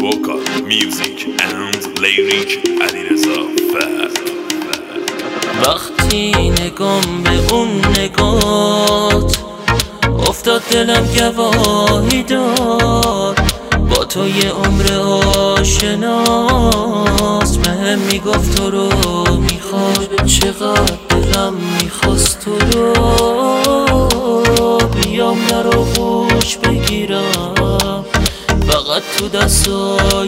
vocal, music and lyric علیرضا فرد. وقتی نگام به اون نگات افتاد دلم گواهی داد، با تو یه عمر آشناست. بهم میگفت تو رو میخواد، چقدر دلم میخواست تو رو بیام در آغوش بگیرم، فقط تو دستای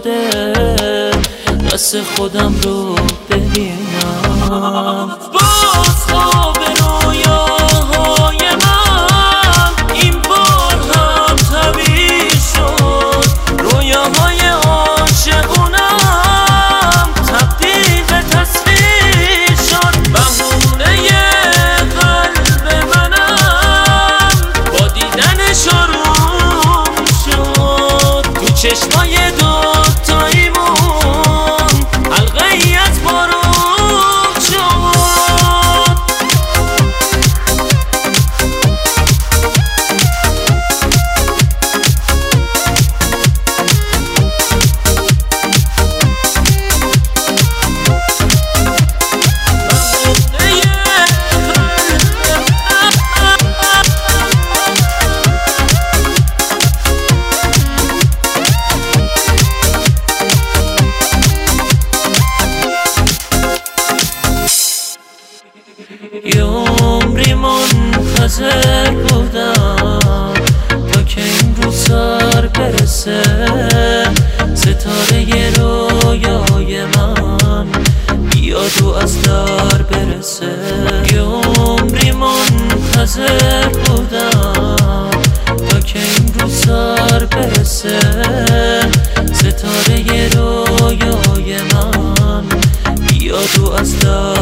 دست خودم رو ببینم. باز خواب رویاهای من این بار هم تعبیر شد، رویاهای عاشقونم تبدیل به تصویر شد. بهونه قلب منم با دیدنش آروم شد، تو چشمای دوتاییمون حلقه ای از بارون شد. یه عمری منتظر بودم تا که این روز سر برسه، ستاره رویای من بیاد و از در برسه. یه عمری منتظر بودم تا که این روز سر برسه، ستاره رویای من بیاد و از در